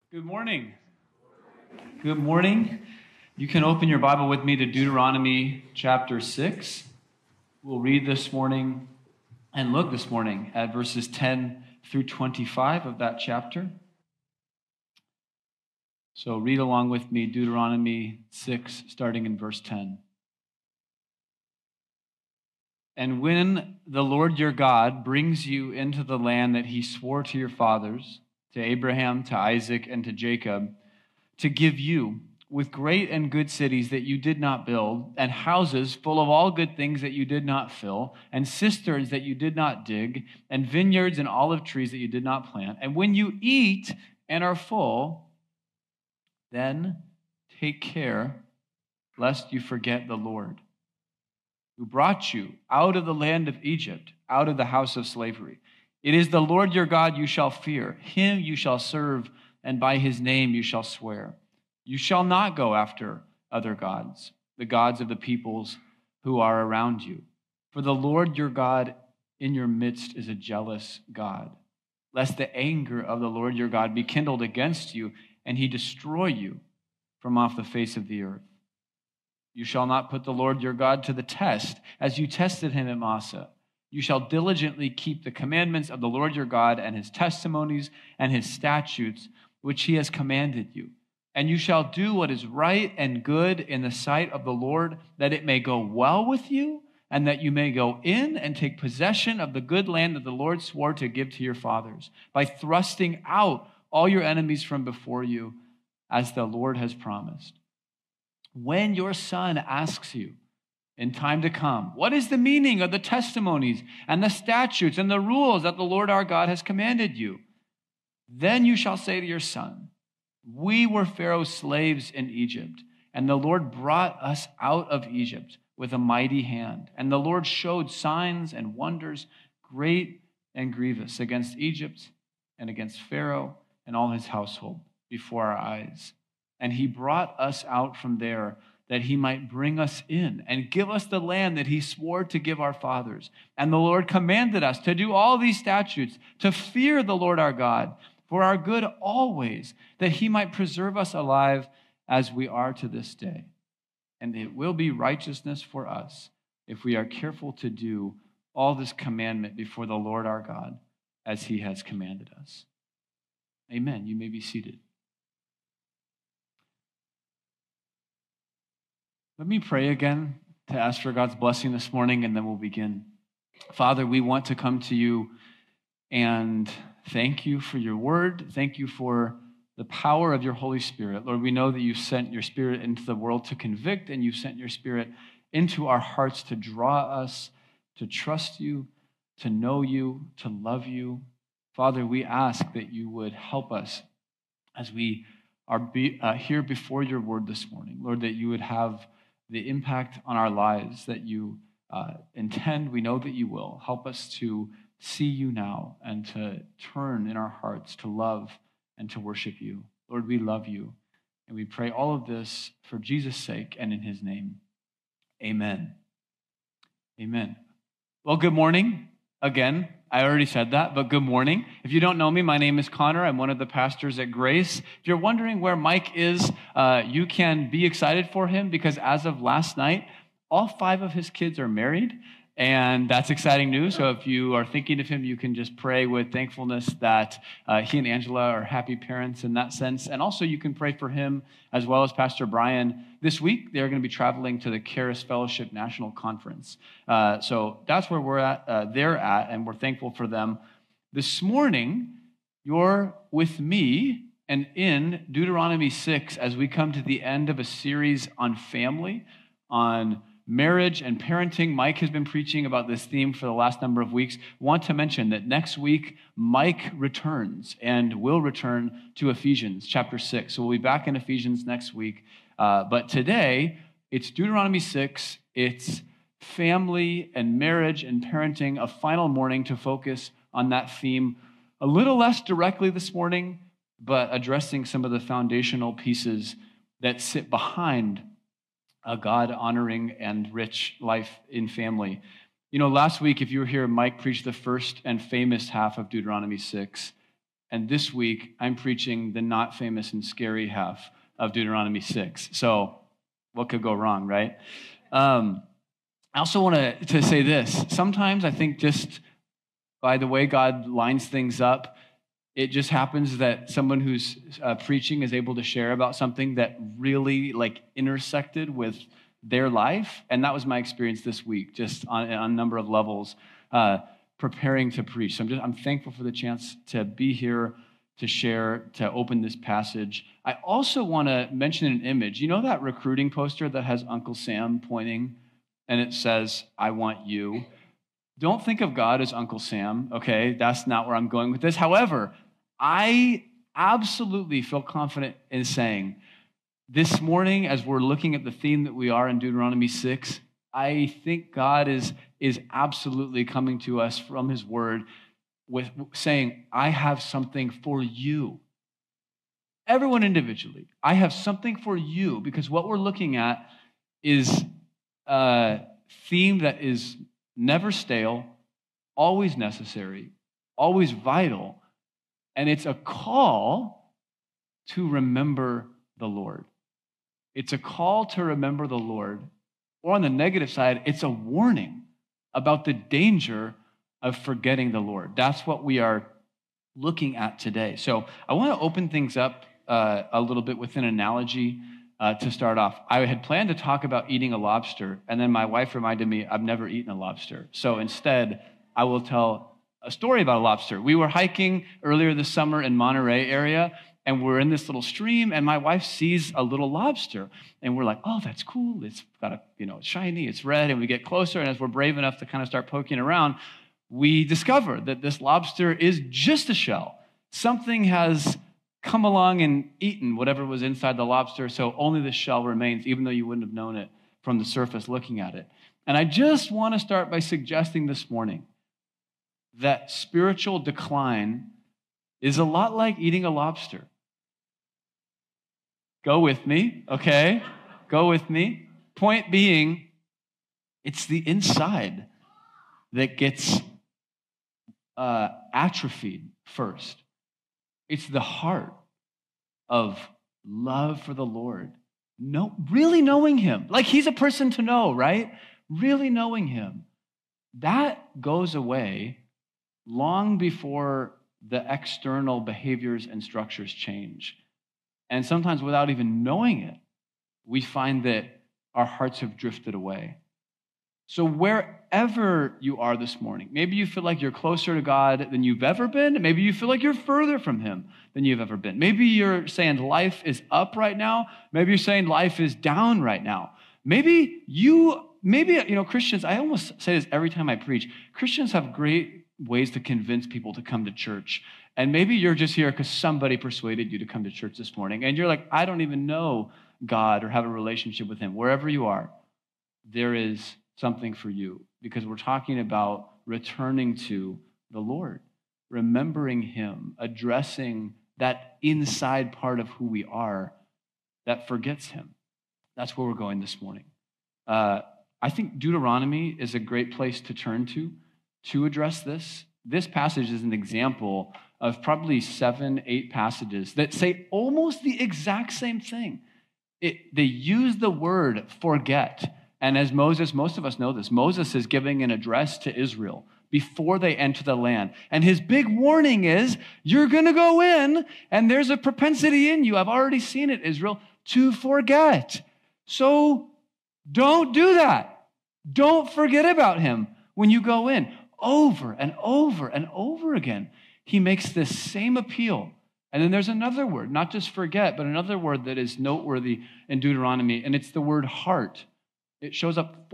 Good morning. Good morning. You can open your Bible with me to Deuteronomy chapter 6. We'll read this morning and look this morning at verses 10 through 25 of that chapter. So read along with me, Deuteronomy 6, starting in verse 10. And when the Lord your God brings you into the land that he swore to your fathers, to Abraham, to Isaac, and to Jacob, to give you with great and good cities that you did not build, and houses full of all good things that you did not fill, and cisterns that you did not dig, and vineyards and olive trees that you did not plant. And when you eat and are full, then take care lest you forget the Lord, who brought you out of the land of Egypt, out of the house of slavery. It is the Lord your God you shall fear. Him you shall serve, and by his name you shall swear. You shall not go after other gods, the gods of the peoples who are around you. For the Lord your God in your midst is a jealous God, lest the anger of the Lord your God be kindled against you, and he destroy you from off the face of the earth. You shall not put the Lord your God to the test, as you tested him at Massah. You shall diligently keep the commandments of the Lord your God and his testimonies and his statutes, which he has commanded you. And you shall do what is right and good in the sight of the Lord, that it may go well with you, and that you may go in and take possession of the good land that the Lord swore to give to your fathers, by thrusting out all your enemies from before you, as the Lord has promised. When your son asks you in time to come, what is the meaning of the testimonies and the statutes and the rules that the Lord our God has commanded you? Then you shall say to your son, we were Pharaoh's slaves in Egypt, and the Lord brought us out of Egypt with a mighty hand. And the Lord showed signs and wonders, great and grievous, against Egypt and against Pharaoh and all his household before our eyes. And he brought us out from there, that he might bring us in and give us the land that he swore to give our fathers. And the Lord commanded us to do all these statutes, to fear the Lord our God, for our good always, that he might preserve us alive as we are to this day. And it will be righteousness for us if we are careful to do all this commandment before the Lord our God, as he has commanded us. Amen. You may be seated. Let me pray again to ask for God's blessing this morning, and then we'll begin. Father, we want to come to you and thank you for your word. Thank you for the power of your Holy Spirit. Lord, we know that you sent your Spirit into the world to convict, and you sent your Spirit into our hearts to draw us to trust you, to know you, to love you. Father, we ask that you would help us as we are here before your word this morning. Lord, that you would have the impact on our lives that you intend. We know that you will. Help us to see you now and to turn in our hearts to love and to worship you. Lord, we love you, and we pray all of this for Jesus' sake and in his name. Amen. Amen. Well, good morning again. I already said that, but good morning. If you don't know me, my name is Connor. I'm one of the pastors at Grace. If you're wondering where Mike is, you can be excited for him, because as of last night, all 5 of his kids are married, and that's exciting news. So if you are thinking of him, you can just pray with thankfulness that he and Angela are happy parents in that sense. And also you can pray for him as well as Pastor Brian. This week, they're going to be traveling to the Charis Fellowship National Conference. So that's where they're at, and we're thankful for them. This morning, you're with me and in Deuteronomy 6 as we come to the end of a series on family, on marriage and parenting. Mike has been preaching about this theme for the last number of weeks. Want to mention that next week, Mike returns and will return to Ephesians chapter 6. So we'll be back in Ephesians next week. But today, it's Deuteronomy 6. It's family and marriage and parenting, a final morning to focus on that theme a little less directly this morning, but addressing some of the foundational pieces that sit behind a God-honoring and rich life in family. You know, last week, if you were here, Mike preached the first and famous half of Deuteronomy 6. And this week, I'm preaching the not famous and scary half of Deuteronomy 6. So what could go wrong, right? I also want to say this. Sometimes I think just by the way God lines things up, it just happens that someone who's preaching is able to share about something that really intersected with their life. And that was my experience this week, just on a number of levels, preparing to preach. So I'm thankful for the chance to be here, to share, to open this passage. I also want to mention an image. You know that recruiting poster that has Uncle Sam pointing and it says, "I want you"? Don't think of God as Uncle Sam, okay? That's not where I'm going with this. However, I absolutely feel confident in saying this morning, as we're looking at the theme that we are in Deuteronomy 6, I think God is absolutely coming to us from his word with saying, I have something for you. Everyone individually, I have something for you, because what we're looking at is a theme that is never stale, always necessary, always vital, and it's a call to remember the Lord. It's a call to remember the Lord. Or on the negative side, it's a warning about the danger of forgetting the Lord. That's what we are looking at today. So I want to open things up a little bit with an analogy to start off. I had planned to talk about eating a lobster, and then my wife reminded me I've never eaten a lobster. So instead, I will tell a story about a lobster. We were hiking earlier this summer in Monterey area, and we're in this little stream, and my wife sees a little lobster, and we're like, "Oh, that's cool. It's got it's shiny, it's red." And we get closer, and as we're brave enough to kind of start poking around, we discover that this lobster is just a shell. Something has come along and eaten whatever was inside the lobster, so only the shell remains, even though you wouldn't have known it from the surface looking at it. And I just want to start by suggesting this morning that spiritual decline is a lot like eating a lobster. Go with me, okay? Go with me. Point being, it's the inside that gets atrophied first. It's the heart of love for the Lord. Really knowing him. Like he's a person to know, right? Really knowing him. That goes away long before the external behaviors and structures change. And sometimes without even knowing it, we find that our hearts have drifted away. So wherever you are this morning, maybe you feel like you're closer to God than you've ever been. Maybe you feel like you're further from him than you've ever been. Maybe you're saying life is up right now. Maybe you're saying life is down right now. Maybe Christians, I almost say this every time I preach, Christians have great ways to convince people to come to church. And maybe you're just here because somebody persuaded you to come to church this morning. And you're like, I don't even know God or have a relationship with him. Wherever you are, there is something for you, because we're talking about returning to the Lord, remembering him, addressing that inside part of who we are that forgets him. That's where we're going this morning. I think Deuteronomy is a great place to turn to address this. This passage is an example of probably 7, 8 passages that say almost the exact same thing. They use the word forget. And as Moses, most of us know this, Moses is giving an address to Israel before they enter the land. And his big warning is, you're going to go in, and there's a propensity in you, I've already seen it, Israel, to forget. So don't do that. Don't forget about him when you go in. Over and over and over again, he makes this same appeal. And then there's another word, not just forget, but another word that is noteworthy in Deuteronomy, and it's the word heart. It shows up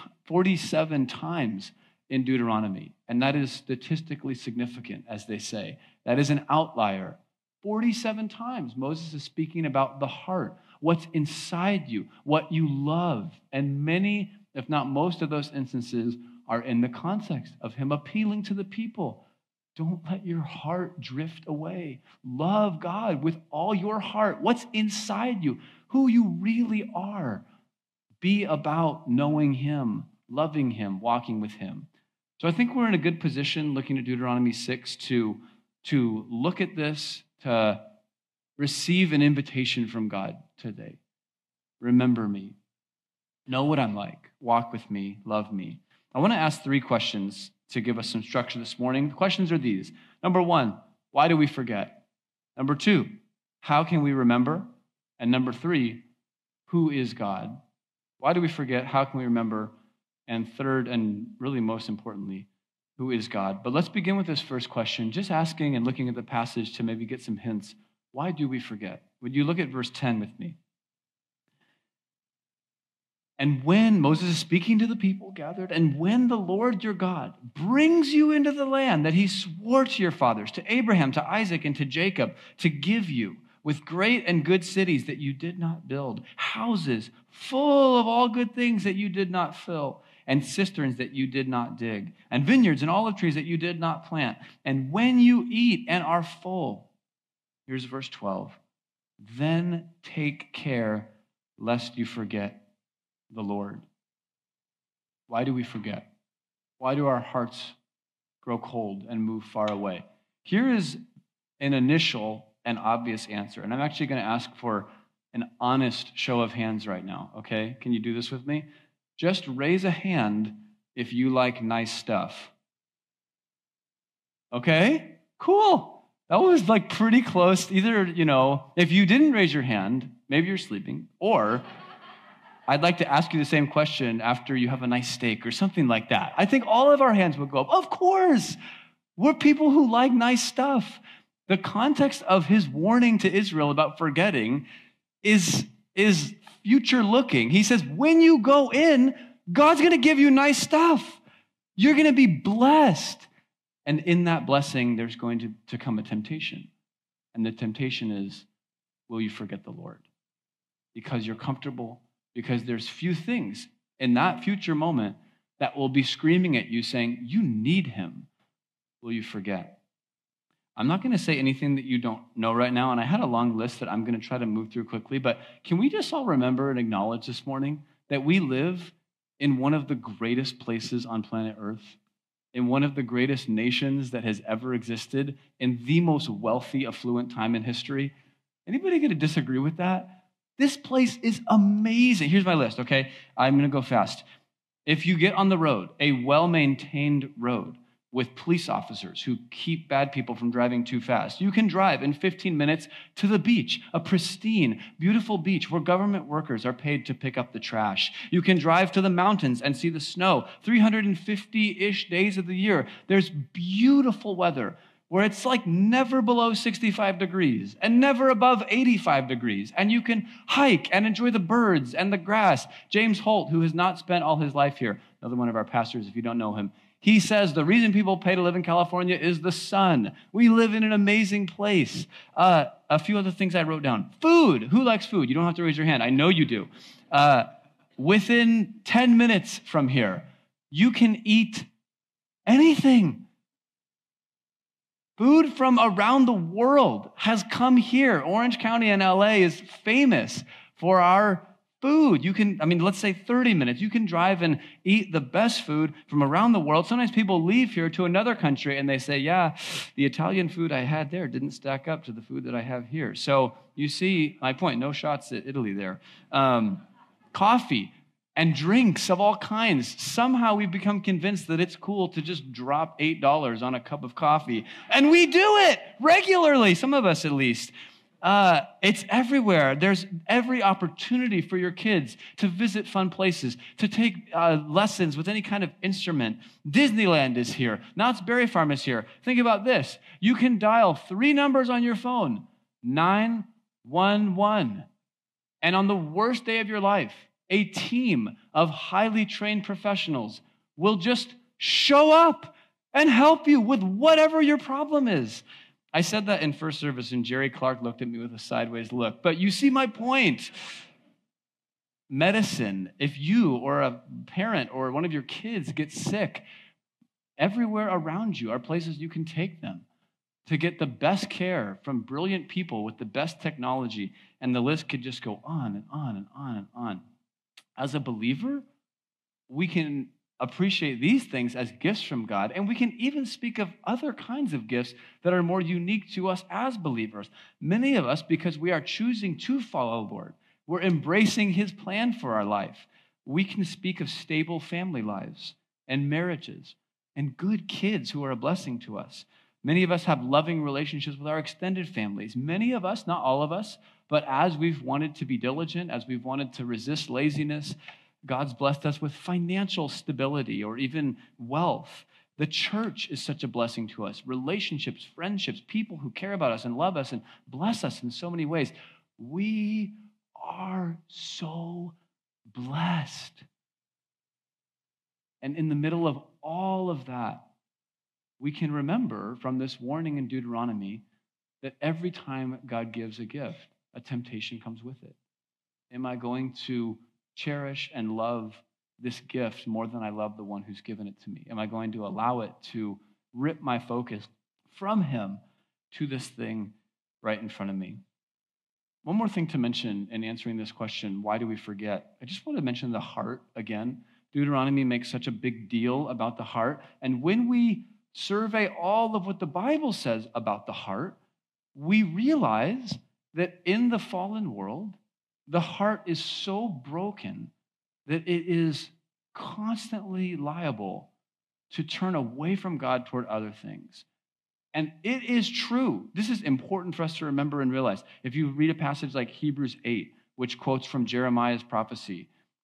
47 times in Deuteronomy, and that is statistically significant, as they say. That is an outlier. 47 times Moses is speaking about the heart, what's inside you, what you love. And many, if not most of those instances are in the context of him appealing to the people. Don't let your heart drift away. Love God with all your heart. What's inside you, who you really are. Be about knowing him, loving him, walking with him. So I think we're in a good position looking at Deuteronomy 6 to to look at this, to receive an invitation from God today. Remember me. Know what I'm like. Walk with me. Love me. I want to ask 3 questions to give us some structure this morning. The questions are these. Number 1, why do we forget? Number 2, how can we remember? And number 3, who is God? Why do we forget? How can we remember? And third, and really most importantly, who is God? But let's begin with this first question, just asking and looking at the passage to maybe get some hints. Why do we forget? Would you look at verse 10 with me? And when Moses is speaking to the people gathered, and when the Lord your God brings you into the land that he swore to your fathers, to Abraham, to Isaac, and to Jacob, to give you with great and good cities that you did not build, houses full of all good things that you did not fill, and cisterns that you did not dig, and vineyards and olive trees that you did not plant. And when you eat and are full, here's verse 12, then take care lest you forget the Lord. Why do we forget? Why do our hearts grow cold and move far away? Here is an initial and obvious answer, and I'm actually going to ask for an honest show of hands right now, okay? Can you do this with me? Just raise a hand if you like nice stuff. Okay? Cool. That was like pretty close. Either, if you didn't raise your hand, maybe you're sleeping, or I'd like to ask you the same question after you have a nice steak or something like that. I think all of our hands would go up. Of course, we're people who like nice stuff. The context of his warning to Israel about forgetting is future looking. He says, when you go in, God's going to give you nice stuff. You're going to be blessed. And in that blessing, there's going to come a temptation. And the temptation is, will you forget the Lord? Because you're comfortable, because there's few things in that future moment that will be screaming at you saying, you need him. Will you forget? I'm not going to say anything that you don't know right now, and I had a long list that I'm going to try to move through quickly, but can we just all remember and acknowledge this morning that we live in one of the greatest places on planet Earth, in one of the greatest nations that has ever existed, in the most wealthy, affluent time in history? Anybody going to disagree with that? This place is amazing. Here's my list, okay? I'm going to go fast. If you get on the road, a well-maintained road with police officers who keep bad people from driving too fast, you can drive in 15 minutes to the beach, a pristine, beautiful beach where government workers are paid to pick up the trash. You can drive to the mountains and see the snow 350-ish days of the year. There's beautiful weather where it's like never below 65 degrees and never above 85 degrees. And you can hike and enjoy the birds and the grass. James Holt, who has not spent all his life here, another one of our pastors, if you don't know him, he says the reason people pay to live in California is the sun. We live in an amazing place. A few other things I wrote down. Food. Who likes food? You don't have to raise your hand. I know you do. Within 10 minutes from here, you can eat anything. Food from around the world has come here. Orange County in LA is famous for our food. Let's say 30 minutes. You can drive and eat the best food from around the world. Sometimes people leave here to another country and they say, yeah, the Italian food I had there didn't stack up to the food that I have here. So you see my point. No shots at Italy there. Coffee and drinks of all kinds. Somehow we've become convinced that it's cool to just drop $8 on a cup of coffee. And we do it regularly, some of us at least. It's everywhere. There's every opportunity for your kids to visit fun places, to take lessons with any kind of instrument. Disneyland is here. Knott's Berry Farm is here. Think about this. You can dial 3 numbers on your phone, 911. And on the worst day of your life, a team of highly trained professionals will just show up and help you with whatever your problem is. I said that in first service, and Jerry Clark looked at me with a sideways look. But you see my point. Medicine, if you or a parent or one of your kids gets sick, everywhere around you are places you can take them to get the best care from brilliant people with the best technology. And the list could just go on and on and on and on. As a believer, we can appreciate these things as gifts from God, and we can even speak of other kinds of gifts that are more unique to us as believers. Many of us, because we are choosing to follow the Lord, we're embracing his plan for our life. We can speak of stable family lives and marriages and good kids who are a blessing to us. Many of us have loving relationships with our extended families. Many of us, not all of us, but as we've wanted to be diligent, as we've wanted to resist laziness, God's blessed us with financial stability or even wealth. The church is such a blessing to us. Relationships, friendships, people who care about us and love us and bless us in so many ways. We are so blessed. And in the middle of all of that, we can remember from this warning in Deuteronomy that every time God gives a gift, a temptation comes with it. Am I going to cherish and love this gift more than I love the one who's given it to me? Am I going to allow it to rip my focus from him to this thing right in front of me? One more thing to mention in answering this question, why do we forget? I just want to mention the heart again. Deuteronomy makes such a big deal about the heart. And when we survey all of what the Bible says about the heart, we realize that in the fallen world, the heart is so broken that it is constantly liable to turn away from God toward other things. And it is true. This is important for us to remember and realize. If you read a passage like Hebrews 8, which quotes from Jeremiah's prophecy,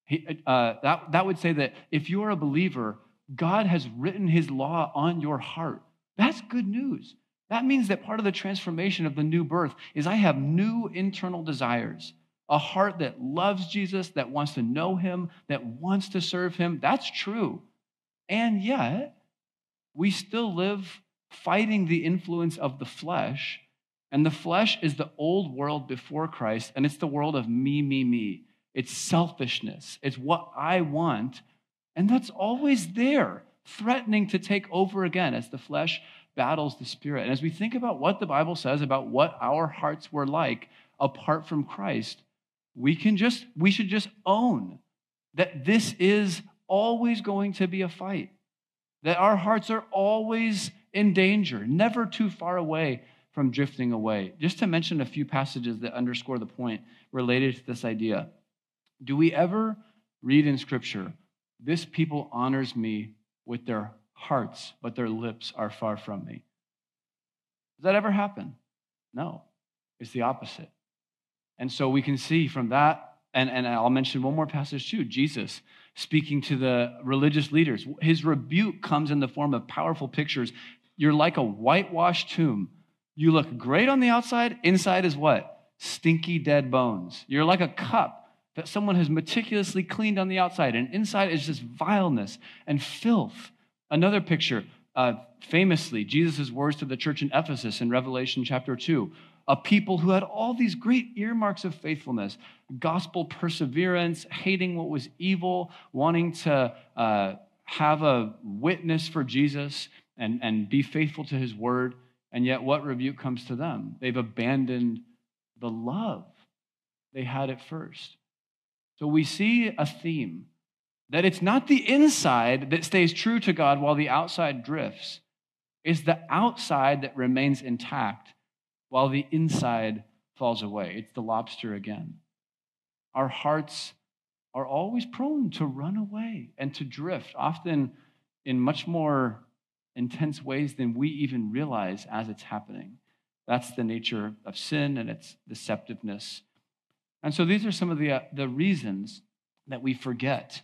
that would say that if you're a believer, God has written his law on your heart. That's good news. That means that part of the transformation of the new birth is I have new internal desires, a heart that loves Jesus, that wants to know him, that wants to serve him. That's true. And yet, we still live fighting the influence of the flesh. And the flesh is the old world before Christ, and it's the world of me, me, me. It's selfishness. It's what I want. And that's always there, threatening to take over again as the flesh battles the spirit. And as we think about what the Bible says about what our hearts were like apart from Christ, we should just own that this is always going to be a fight, that our hearts are always in danger, never too far away from drifting away. Just to mention a few passages that underscore the point related to this idea. Do we ever read in Scripture, this people honors me with their hearts, but their lips are far from me? Does that ever happen? No, it's the opposite. And so we can see from that, and I'll mention one more passage too, Jesus speaking to the religious leaders. His rebuke comes in the form of powerful pictures. You're like a whitewashed tomb. You look great on the outside. Inside is what? Stinky dead bones. You're like a cup that someone has meticulously cleaned on the outside, and inside is just vileness and filth. Another picture, famously, Jesus' words to the church in Ephesus in Revelation chapter 2, a people who had all these great earmarks of faithfulness, gospel perseverance, hating what was evil, wanting to have a witness for Jesus and be faithful to his word. And yet what rebuke comes to them? They've abandoned the love they had at first. So we see a theme that it's not the inside that stays true to God while the outside drifts. It's the outside that remains intact while the inside falls away. It's the lobster again. Our hearts are always prone to run away and to drift, often in much more intense ways than we even realize as it's happening. That's the nature of sin and its deceptiveness. And so these are some of the reasons that we forget.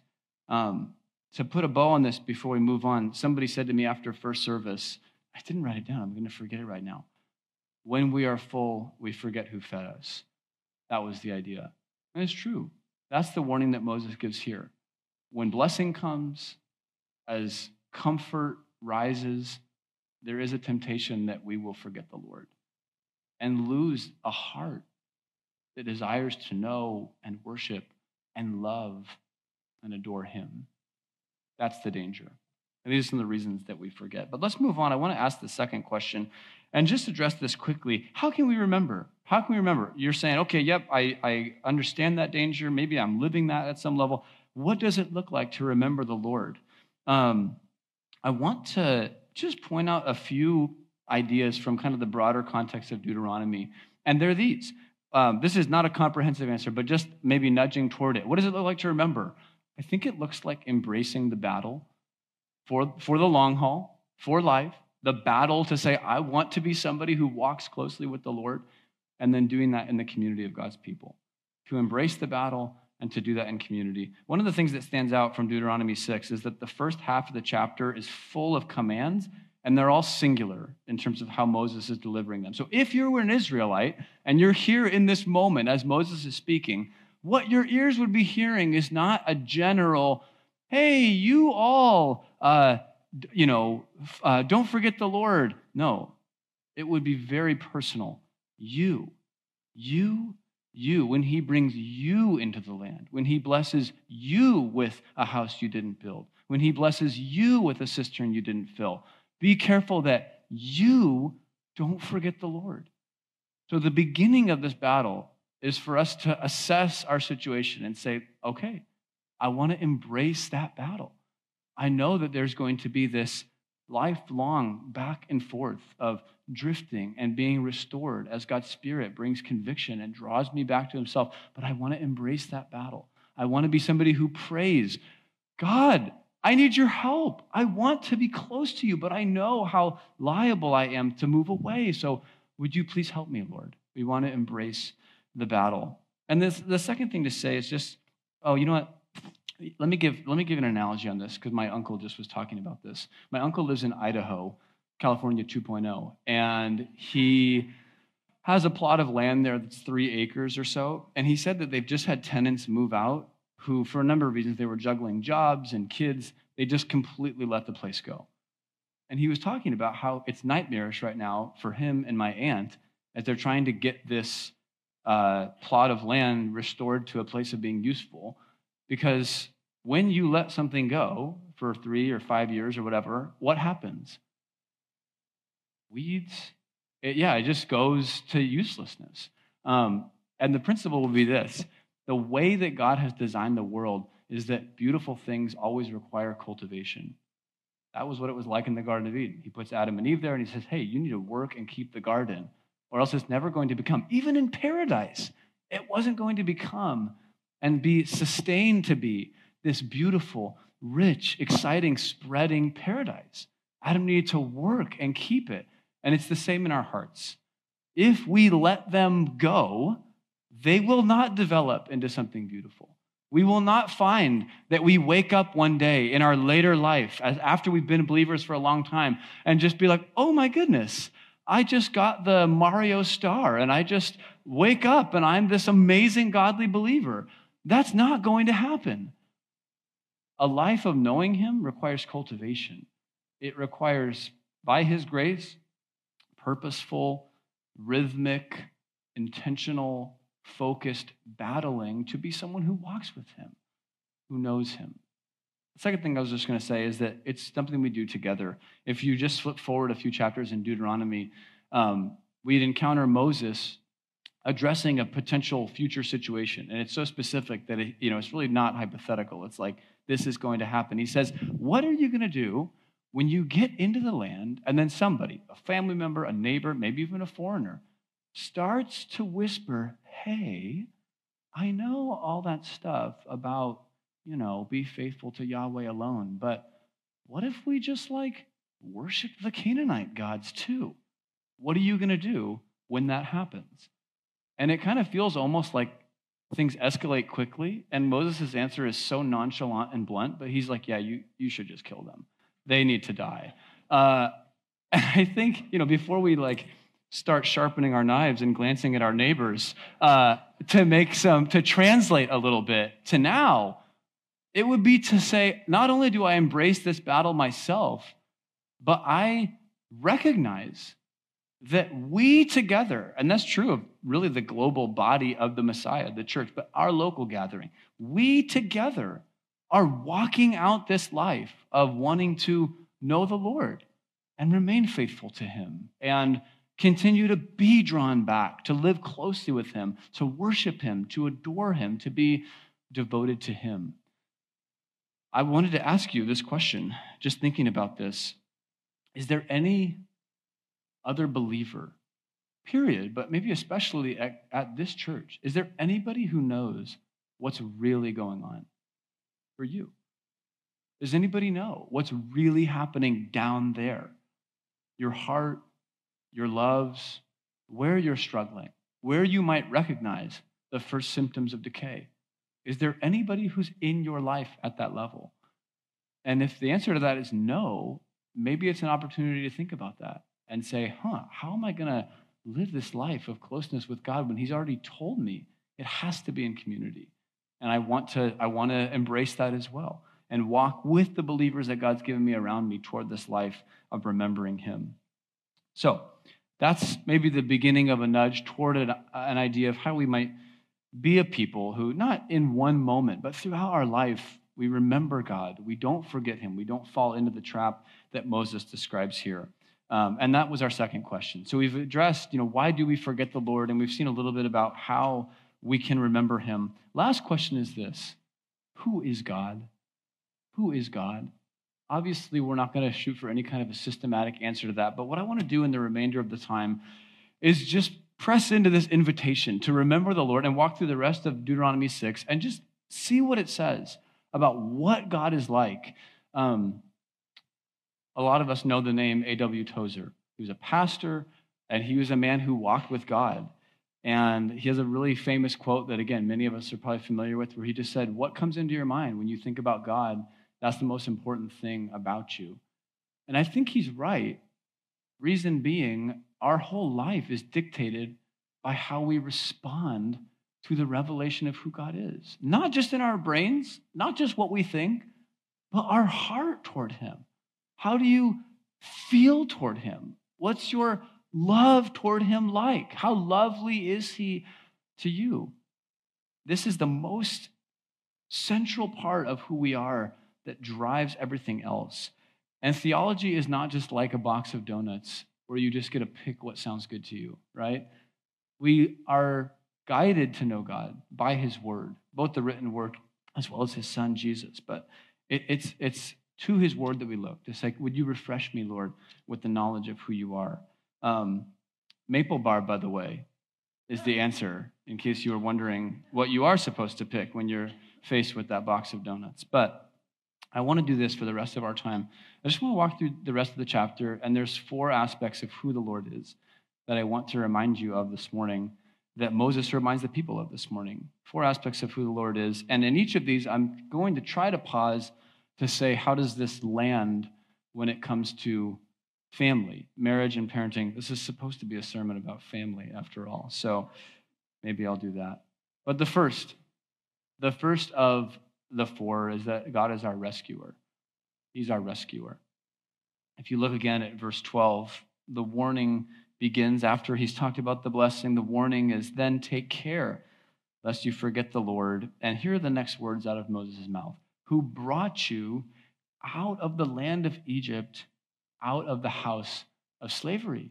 To put a bow on this before we move on, somebody said to me after first service, I didn't write it down, I'm going to forget it right now. When we are full, we forget who fed us. That was the idea. And it's true. That's the warning that Moses gives here. When blessing comes, as comfort rises, there is a temptation that we will forget the Lord and lose a heart that desires to know and worship and love and adore him. That's the danger. And these are some of the reasons that we forget. But let's move on. I want to ask the second question and just address this quickly. How can we remember? How can we remember? You're saying, okay, yep, I understand that danger. Maybe I'm living that at some level. What does it look like to remember the Lord? um, I want to just point out a few ideas from kind of the broader context of Deuteronomy. And they're these. This is not a comprehensive answer, but just maybe nudging toward it. What does it look like to remember? I think it looks like embracing the battle for the long haul, for life, the battle to say, I want to be somebody who walks closely with the Lord, and then doing that in the community of God's people. To embrace the battle and to do that in community. One of the things that stands out from Deuteronomy 6 is that the first half of the chapter is full of commands, and they're all singular in terms of how Moses is delivering them. So if you were an Israelite and you're here in this moment as Moses is speaking, what your ears would be hearing is not a general, hey, you all, don't forget the Lord. No, it would be very personal. You, when he brings you into the land, when he blesses you with a house you didn't build, when he blesses you with a cistern you didn't fill, be careful that you don't forget the Lord. So the beginning of this battle is for us to assess our situation and say, okay, I want to embrace that battle. I know that there's going to be this lifelong back and forth of drifting and being restored as God's Spirit brings conviction and draws me back to himself. But I want to embrace that battle. I want to be somebody who prays, God, I need your help. I want to be close to you, but I know how liable I am to move away. So would you please help me, Lord? We want to embrace the battle. And the second thing to say is just, oh, you know what? Let me give an analogy on this because my uncle just was talking about this. My uncle lives in Idaho, California 2.0, and he has a plot of land there that's 3 acres or so. And he said that they've just had tenants move out who, for a number of reasons, they were juggling jobs and kids. They just completely let the place go. And he was talking about how it's nightmarish right now for him and my aunt as they're trying to get this plot of land restored to a place of being useful. Because when you let something go for 3 or 5 years or whatever, what happens? Weeds. It just goes to uselessness. And the principle will be this. The way that God has designed the world is that beautiful things always require cultivation. That was what it was like in the Garden of Eden. He puts Adam and Eve there and he says, hey, you need to work and keep the garden, or else it's never going to become, even in paradise, it wasn't going to become and be sustained to be this beautiful, rich, exciting, spreading paradise. Adam needed to work and keep it. And it's the same in our hearts. If we let them go, they will not develop into something beautiful. We will not find that we wake up one day in our later life, after we've been believers for a long time, and just be like, oh my goodness, I just got the Mario star, and I just wake up and I'm this amazing godly believer. That's not going to happen. A life of knowing him requires cultivation. It requires, by his grace, purposeful, rhythmic, intentional, focused battling to be someone who walks with him, who knows him. The second thing I was just going to say is that it's something we do together. If you just flip forward a few chapters in Deuteronomy, we'd encounter Moses addressing a potential future situation. And it's so specific that it's really not hypothetical. It's like, this is going to happen. He says, what are you going to do when you get into the land and then somebody, a family member, a neighbor, maybe even a foreigner, starts to whisper, hey, I know all that stuff about, be faithful to Yahweh alone, but what if we just worship the Canaanite gods too? What are you going to do when that happens? And it kind of feels almost like things escalate quickly, and Moses' answer is so nonchalant and blunt, but he's like, yeah, you should just kill them. They need to die. And I think, before we start sharpening our knives and glancing at our neighbors to translate a little bit to now, it would be to say, not only do I embrace this battle myself, but I recognize that we together, and that's true of really the global body of the Messiah, the church, but our local gathering, we together are walking out this life of wanting to know the Lord and remain faithful to him and continue to be drawn back, to live closely with him, to worship him, to adore him, to be devoted to him. I wanted to ask you this question, just thinking about this. Is there any other believer, period, but maybe especially at this church, is there anybody who knows what's really going on for you? Does anybody know what's really happening down there? Your heart, your loves, where you're struggling, where you might recognize the first symptoms of decay. Is there anybody who's in your life at that level? And if the answer to that is no, maybe it's an opportunity to think about that and say, how am I going to live this life of closeness with God when he's already told me it has to be in community? And I want to embrace that as well and walk with the believers that God's given me around me toward this life of remembering him. So that's maybe the beginning of a nudge toward an idea of how we might be a people who, not in one moment, but throughout our life, we remember God. We don't forget him. We don't fall into the trap that Moses describes here. And that was our second question. So we've addressed, why do we forget the Lord? And we've seen a little bit about how we can remember him. Last question is this: who is God? Who is God? Obviously, we're not going to shoot for any kind of a systematic answer to that. But what I want to do in the remainder of the time is just press into this invitation to remember the Lord and walk through the rest of Deuteronomy 6 and just see what it says about what God is like. A lot of us know the name A.W. Tozer. He was a pastor, and he was a man who walked with God. And he has a really famous quote that, again, many of us are probably familiar with, where he just said, what comes into your mind when you think about God? That's the most important thing about you. And I think he's right. Reason being, our whole life is dictated by how we respond to the revelation of who God is. Not just in our brains, not just what we think, but our heart toward him. How do you feel toward him? What's your love toward him like? How lovely is he to you? This is the most central part of who we are that drives everything else. And theology is not just like a box of donuts where you just get to pick what sounds good to you, right? We are guided to know God by his word, both the written word as well as his son, Jesus. But it's to his word that we look. Just like, would you refresh me, Lord, with the knowledge of who you are? Maple bar, by the way, is the answer, in case you were wondering what you are supposed to pick when you're faced with that box of donuts. But I want to do this for the rest of our time. I just want to walk through the rest of the chapter, and there's 4 aspects of who the Lord is that I want to remind you of this morning, that Moses reminds the people of this morning. 4 aspects of who the Lord is. And in each of these, I'm going to try to pause to say, how does this land when it comes to family, marriage, and parenting? This is supposed to be a sermon about family, after all. So maybe I'll do that. But the first of the 4 is that God is our rescuer. He's our rescuer. If you look again at verse 12, the warning begins after he's talked about the blessing. The warning is, then take care lest you forget the Lord. And here are the next words out of Moses' mouth: who brought you out of the land of Egypt, out of the house of slavery.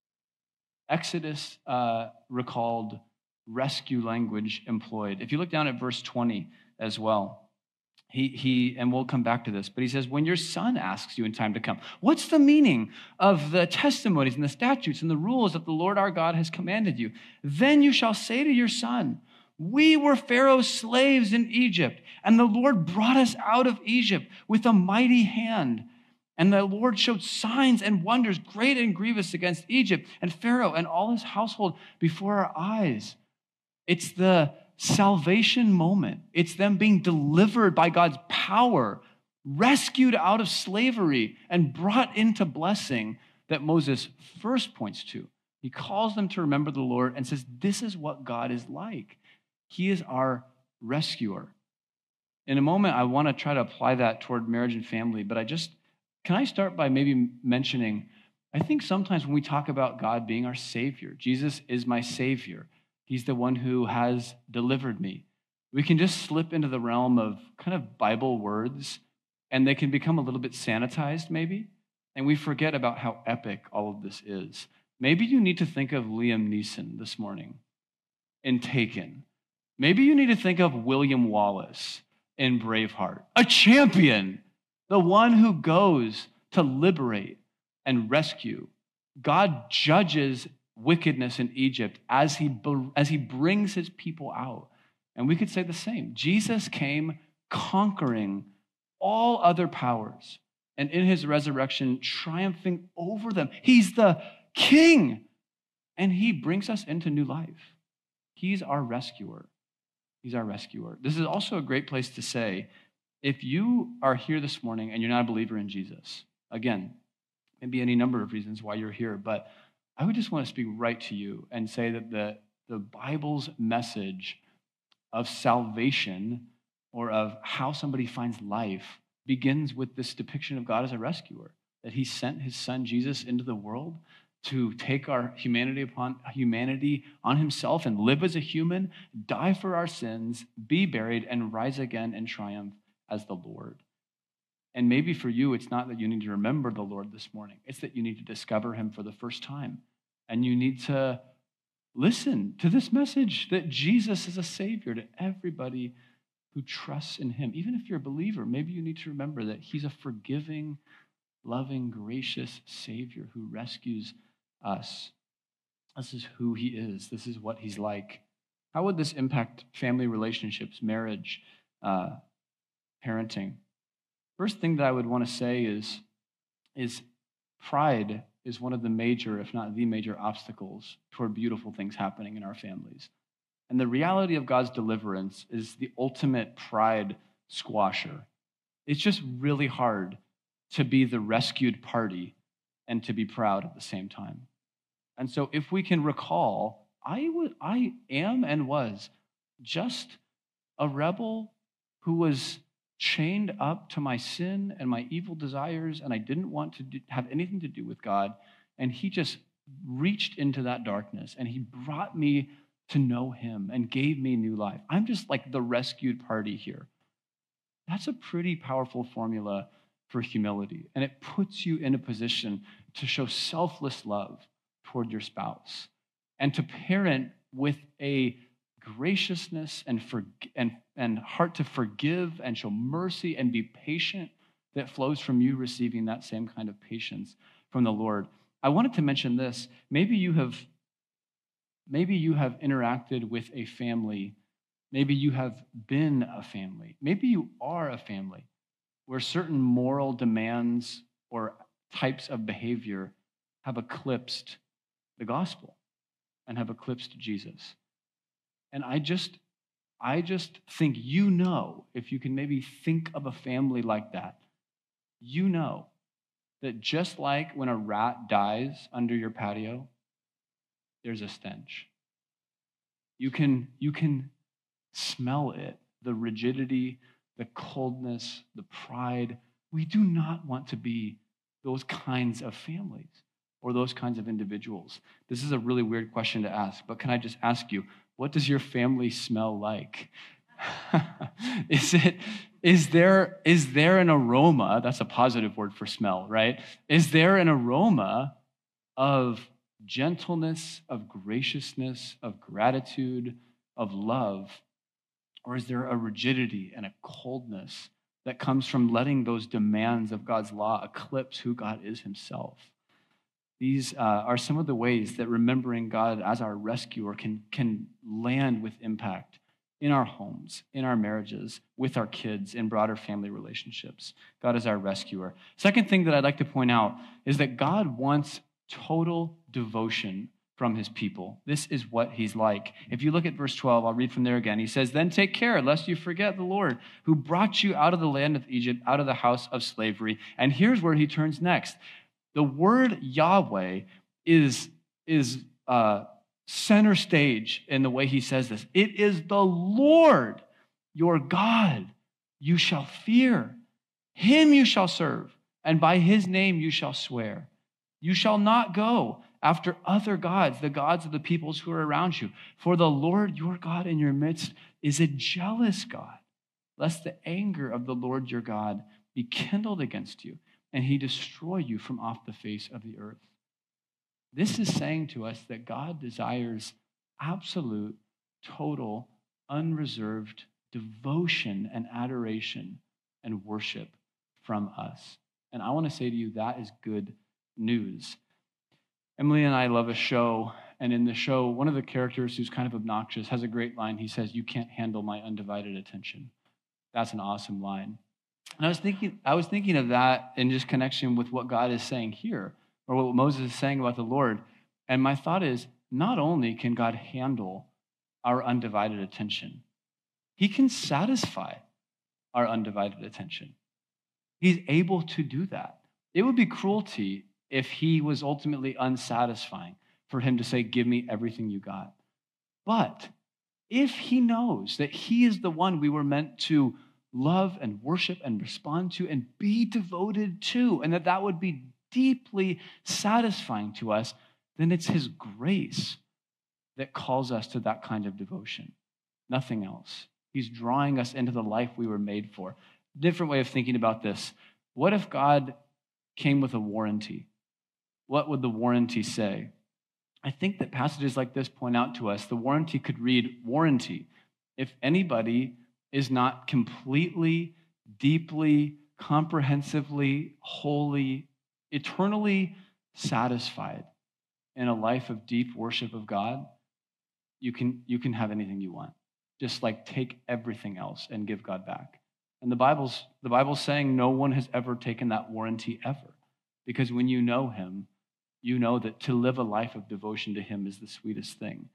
Exodus recalled rescue language employed. If you look down at verse 20 as well, he and we'll come back to this, but he says, when your son asks you in time to come, what's the meaning of the testimonies and the statutes and the rules that the Lord our God has commanded you? Then you shall say to your son, we were Pharaoh's slaves in Egypt, and the Lord brought us out of Egypt with a mighty hand. And the Lord showed signs and wonders great and grievous against Egypt and Pharaoh and all his household before our eyes. It's the salvation moment. It's them being delivered by God's power, rescued out of slavery and brought into blessing that Moses first points to. He calls them to remember the Lord and says, this is what God is like. He is our rescuer. In a moment, I want to try to apply that toward marriage and family, but can I start by maybe mentioning, I think sometimes when we talk about God being our Savior, Jesus is my Savior. He's the one who has delivered me. We can just slip into the realm of kind of Bible words, and they can become a little bit sanitized maybe, and we forget about how epic all of this is. Maybe you need to think of Liam Neeson this morning in Taken. Maybe you need to think of William Wallace in Braveheart, a champion, the one who goes to liberate and rescue. God judges wickedness in Egypt as he brings his people out. And we could say the same. Jesus came conquering all other powers, and in his resurrection, triumphing over them. He's the king, and he brings us into new life. He's our rescuer. He's our rescuer. This is also a great place to say, if you are here this morning and you're not a believer in Jesus, again, maybe any number of reasons why you're here, but I would just want to speak right to you and say that the Bible's message of salvation or of how somebody finds life begins with this depiction of God as a rescuer, that he sent his son Jesus into the world to take our humanity on himself and live as a human, die for our sins, be buried, and rise again in triumph as the Lord. And maybe for you, it's not that you need to remember the Lord this morning. It's that you need to discover him for the first time. And you need to listen to this message that Jesus is a savior to everybody who trusts in him. Even if you're a believer, maybe you need to remember that he's a forgiving, loving, gracious savior who rescues us. This is who he is. This is what he's like. How would this impact family relationships, marriage, parenting? First thing that I would want to say is pride is one of the major, if not the major, obstacles toward beautiful things happening in our families. And the reality of God's deliverance is the ultimate pride squasher. It's just really hard to be the rescued party and to be proud at the same time. And so if we can recall, I am and was just a rebel who was chained up to my sin and my evil desires, and I didn't want to have anything to do with God. And he just reached into that darkness, and he brought me to know him and gave me new life. I'm just like the rescued party here. That's a pretty powerful formula for humility, and it puts you in a position to show selfless love toward your spouse and to parent with a graciousness and heart to forgive and show mercy and be patient that flows from you receiving that same kind of patience from the Lord. I wanted to mention this. Maybe you have interacted with a family. Maybe you have been a family. Maybe you are a family where certain moral demands or types of behavior have eclipsed the gospel and have eclipsed Jesus. And I just think if you can maybe think of a family like that, that just like when a rat dies under your patio, there's a stench. You can smell it, the rigidity, the coldness, the pride. We do not want to be those kinds of families or those kinds of individuals. This is a really weird question to ask, but can I just ask you, what does your family smell like? Is there an aroma? That's a positive word for smell, right? Is there an aroma of gentleness, of graciousness, of gratitude, of love? Or is there a rigidity and a coldness that comes from letting those demands of God's law eclipse who God is himself? These are some of the ways that remembering God as our rescuer can land with impact in our homes, in our marriages, with our kids, in broader family relationships. God is our rescuer. Second thing that I'd like to point out is that God wants total devotion from his people. This is what he's like. If you look at verse 12, I'll read from there again. He says, "Then take care, lest you forget the Lord, who brought you out of the land of Egypt, out of the house of slavery." And here's where he turns next. The word Yahweh is center stage in the way he says this. It is the Lord, your God, you shall fear. Him you shall serve, and by his name you shall swear. You shall not go after other gods, the gods of the peoples who are around you. For the Lord your God in your midst is a jealous God, lest the anger of the Lord your God be kindled against you, and he destroy you from off the face of the earth. This is saying to us that God desires absolute, total, unreserved devotion and adoration and worship from us. And I want to say to you, that is good news. Emily and I love a show, and in the show, one of the characters who's kind of obnoxious has a great line. He says, "You can't handle my undivided attention." That's an awesome line. And I was thinking of that in just connection with what God is saying here, or what Moses is saying about the Lord. And my thought is, not only can God handle our undivided attention, he can satisfy our undivided attention. He's able to do that. It would be cruelty if he was ultimately unsatisfying for him to say, "Give me everything you got." But if he knows that he is the one we were meant to love and worship and respond to and be devoted to, and that would be deeply satisfying to us, then it's his grace that calls us to that kind of devotion. Nothing else. He's drawing us into the life we were made for. Different way of thinking about this. What if God came with a warranty? What would the warranty say? I think that passages like this point out to us the warranty could read, "Warranty. If anybody is not completely, deeply, comprehensively, wholly, eternally satisfied in a life of deep worship of God, you can have anything you want. Just like take everything else and give God back." And the Bible's saying no one has ever taken that warranty ever. Because when you know him, you know that to live a life of devotion to him is the sweetest thing.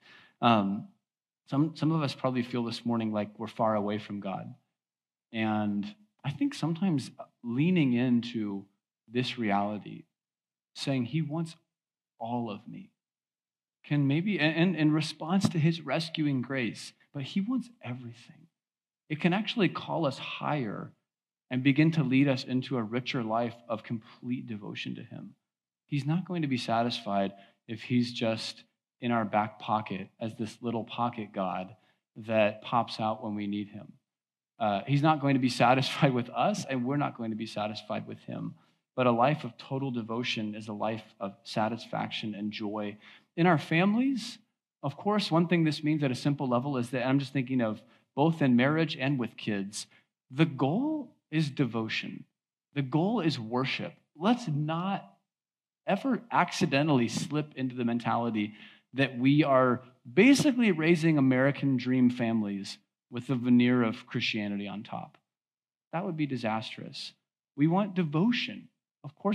Some of us probably feel this morning like we're far away from God. And I think sometimes leaning into this reality, saying he wants all of me, can maybe, and in response to his rescuing grace, but he wants everything. It can actually call us higher and begin to lead us into a richer life of complete devotion to him. He's not going to be satisfied if he's just in our back pocket as this little pocket God that pops out when we need him. He's not going to be satisfied with us, and we're not going to be satisfied with him. But a life of total devotion is a life of satisfaction and joy. In our families, of course, one thing this means at a simple level is that, I'm just thinking of both in marriage and with kids, the goal is devotion. The goal is worship. Let's not ever accidentally slip into the mentality that we are basically raising American dream families with a veneer of Christianity on top. That would be disastrous. We want devotion. Of course,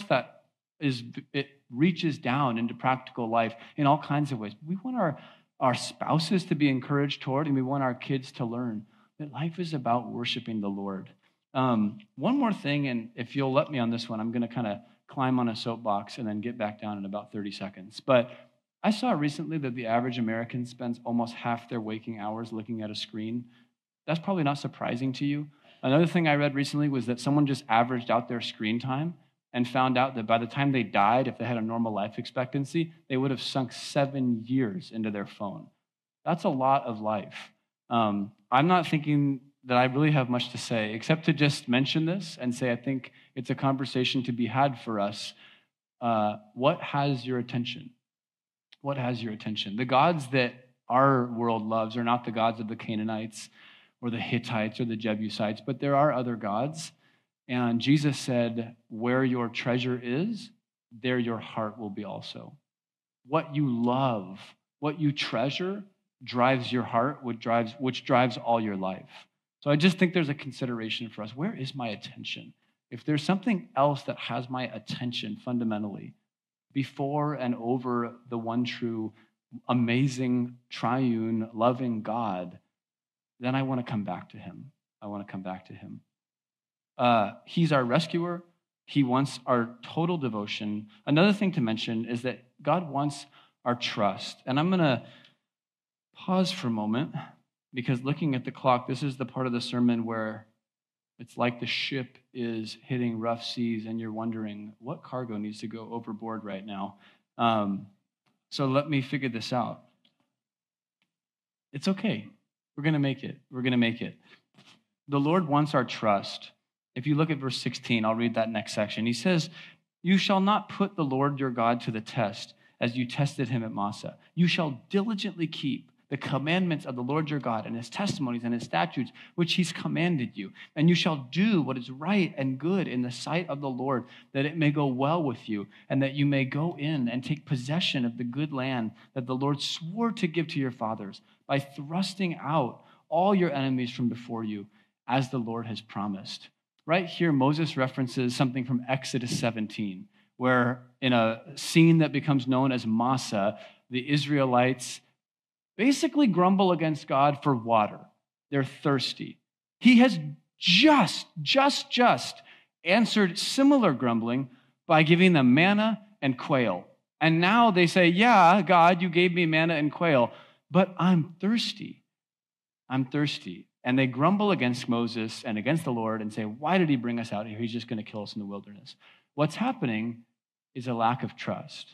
it reaches down into practical life in all kinds of ways. We want our spouses to be encouraged toward, and we want our kids to learn that life is about worshiping the Lord. One more thing, and if you'll let me on this one, I'm going to kind of climb on a soapbox and then get back down in about 30 seconds. But I saw recently that the average American spends almost half their waking hours looking at a screen. That's probably not surprising to you. Another thing I read recently was that someone just averaged out their screen time and found out that by the time they died, if they had a normal life expectancy, they would have sunk 7 years into their phone. That's a lot of life. I'm not thinking that I really have much to say, except to just mention this and say I think it's a conversation to be had for us. What has your attention? What has your attention? The gods that our world loves are not the gods of the Canaanites or the Hittites or the Jebusites, but there are other gods. And Jesus said, where your treasure is, there your heart will be also. What you love, what you treasure, drives your heart, which drives all your life. So I just think there's a consideration for us. Where is my attention? If there's something else that has my attention fundamentally before and over the one true, amazing, triune, loving God, then I want to come back to him. I want to come back to him. He's our rescuer. He wants our total devotion. Another thing to mention is that God wants our trust. And I'm going to pause for a moment because looking at the clock, this is the part of the sermon where it's like the ship is hitting rough seas and you're wondering what cargo needs to go overboard right now. So let me figure this out. It's okay. We're going to make it. We're going to make it. The Lord wants our trust. If you look at verse 16, I'll read that next section. He says, you shall not put the Lord your God to the test as you tested him at Massah. You shall diligently keep the commandments of the Lord your God and his testimonies and his statutes, which he's commanded you. And you shall do what is right and good in the sight of the Lord, that it may go well with you, and that you may go in and take possession of the good land that the Lord swore to give to your fathers, by thrusting out all your enemies from before you, as the Lord has promised. Right here, Moses references something from Exodus 17, where in a scene that becomes known as Massa, the Israelites basically grumble against God for water. They're thirsty. He has just answered similar grumbling by giving them manna and quail. And now they say, yeah, God, you gave me manna and quail, but I'm thirsty. I'm thirsty. And they grumble against Moses and against the Lord and say, why did he bring us out here? He's just going to kill us in the wilderness. What's happening is a lack of trust.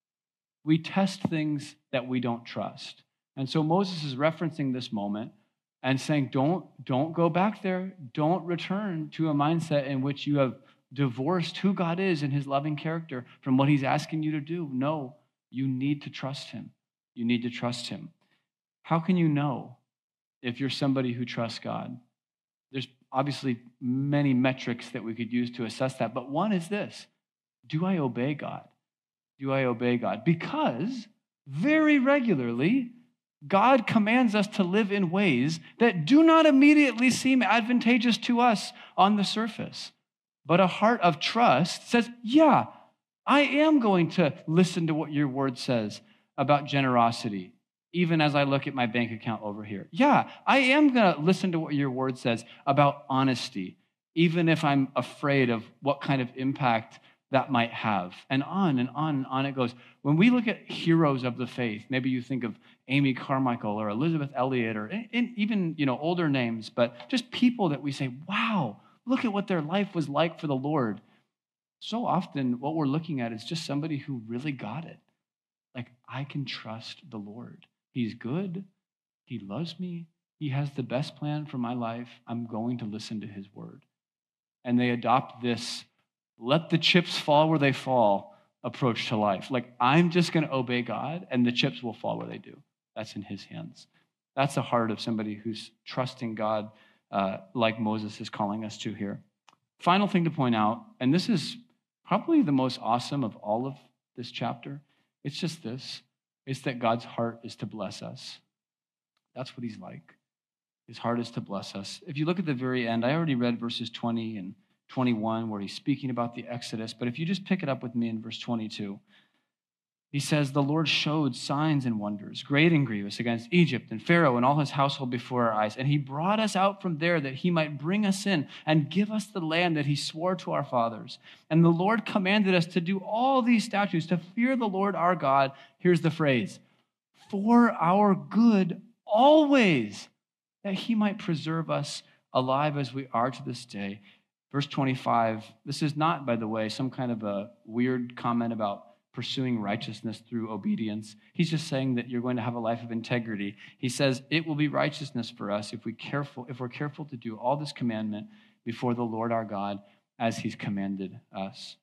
We test things that we don't trust. And so Moses is referencing this moment and saying, don't go back there. Don't return to a mindset in which you have divorced who God is and his loving character from what he's asking you to do. No, you need to trust him. You need to trust him. How can you know if you're somebody who trusts God? There's obviously many metrics that we could use to assess that, but one is this: do I obey God? Do I obey God? Because very regularly, God commands us to live in ways that do not immediately seem advantageous to us on the surface. But a heart of trust says, yeah, I am going to listen to what your word says about generosity, even as I look at my bank account over here. Yeah, I am going to listen to what your word says about honesty, even if I'm afraid of what kind of impact that might have. And on and on and on it goes. When we look at heroes of the faith, maybe you think of Amy Carmichael or Elizabeth Elliot or even older names, but just people that we say, wow, look at what their life was like for the Lord. So often what we're looking at is just somebody who really got it. Like, I can trust the Lord. He's good. He loves me. He has the best plan for my life. I'm going to listen to his word. And they adopt this let the chips fall where they fall approach to life. Like, I'm just going to obey God, and the chips will fall where they do. That's in his hands. That's the heart of somebody who's trusting God like Moses is calling us to here. Final thing to point out, and this is probably the most awesome of all of this chapter, it's just this. It's that God's heart is to bless us. That's what he's like. His heart is to bless us. If you look at the very end, I already read verses 20 and 21 where he's speaking about the Exodus, but if you just pick it up with me in verse 22, he says, the Lord showed signs and wonders, great and grievous, against Egypt and Pharaoh and all his household before our eyes. And he brought us out from there that he might bring us in and give us the land that he swore to our fathers. And the Lord commanded us to do all these statutes, to fear the Lord our God. Here's the phrase: for our good always, that he might preserve us alive as we are to this day. Verse 25, this is not, by the way, some kind of a weird comment about pursuing righteousness through obedience. He's just saying that you're going to have a life of integrity. He says it will be righteousness for us if we're careful to do all this commandment before the Lord our God as he's commanded us.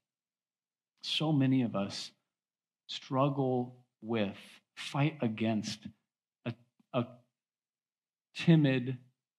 So many of us struggle with, fight against a timid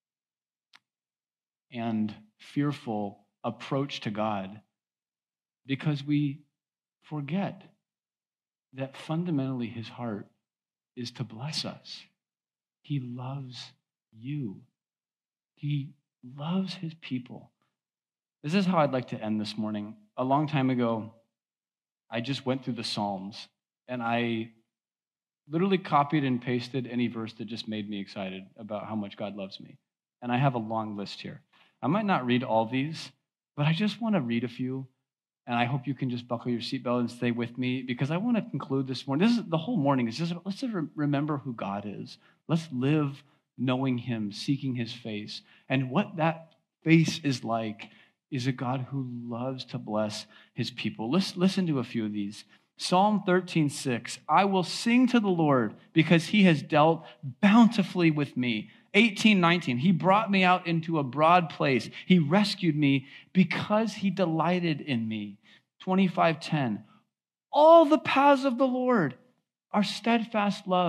and fearful approach to God because we forget that fundamentally his heart is to bless us. He loves you. He loves his people. This is how I'd like to end this morning. A long time ago, I just went through the Psalms and I literally copied and pasted any verse that just made me excited about how much God loves me. And I have a long list here. I might not read all these, but I just want to read a few, and I hope you can just buckle your seatbelt and stay with me, because I want to conclude this morning. The whole morning is just, let's just remember who God is. Let's live knowing him, seeking his face. And what that face is like is a God who loves to bless his people. Let's listen to a few of these. Psalm 13:6, I will sing to the Lord because he has dealt bountifully with me. 18:19, he brought me out into a broad place. He rescued me because he delighted in me. 25:10, all the paths of the Lord are steadfast love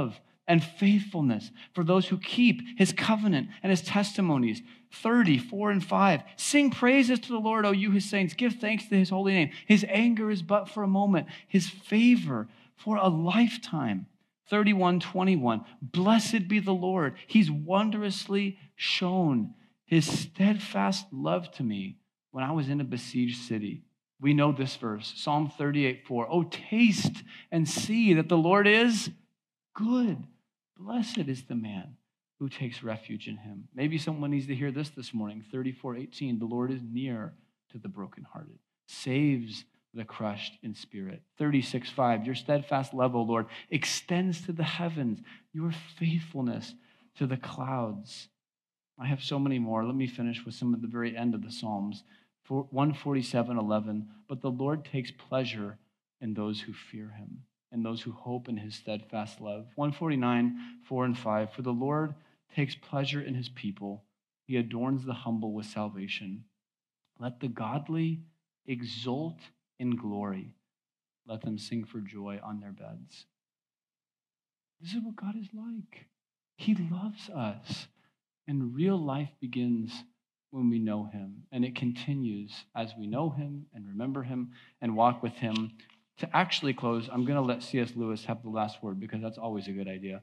and faithfulness for those who keep his covenant and his testimonies. 30, 4 and 5. Sing praises to the Lord, O you his saints. Give thanks to his holy name. His anger is but for a moment, his favor for a lifetime. 31, 21. Blessed be the Lord. He's wondrously shown his steadfast love to me when I was in a besieged city. We know this verse, Psalm 38, 4. Oh, taste and see that the Lord is good. Blessed is the man who takes refuge in him. Maybe someone needs to hear this morning. 34, 18. The Lord is near to the brokenhearted, saves the crushed in spirit. 36, 5. Your steadfast love, O Lord, extends to the heavens, your faithfulness to the clouds. I have so many more. Let me finish with some at the very end of the Psalms. 147, 11. But the Lord takes pleasure in those who fear him, and those who hope in his steadfast love. 149, 4 and 5. For the Lord takes pleasure in his people. He adorns the humble with salvation. Let the godly exult in glory. Let them sing for joy on their beds. This is what God is like. He loves us. And real life begins when we know him. And it continues as we know him and remember him and walk with him. To actually close, I'm going to let C.S. Lewis have the last word because that's always a good idea.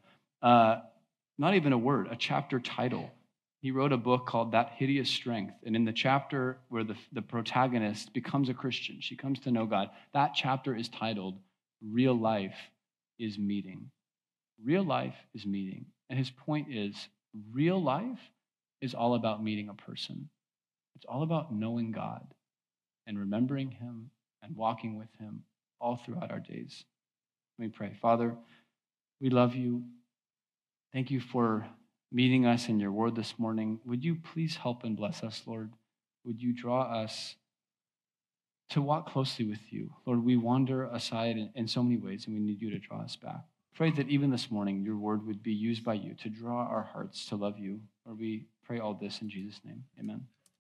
Not even a word, a chapter title. He wrote a book called That Hideous Strength. And in the chapter where the protagonist becomes a Christian, she comes to know God, that chapter is titled, Real Life is Meeting. Real life is meeting. And his point is, real life is all about meeting a person. It's all about knowing God and remembering him and walking with him all throughout our days. Let me pray. Father, we love you. Thank you for meeting us in your word this morning. Would you please help and bless us, Lord? Would you draw us to walk closely with you? Lord, we wander aside in so many ways, and we need you to draw us back. Pray that even this morning, your word would be used by you to draw our hearts to love you. Lord, we pray all this in Jesus' name. Amen.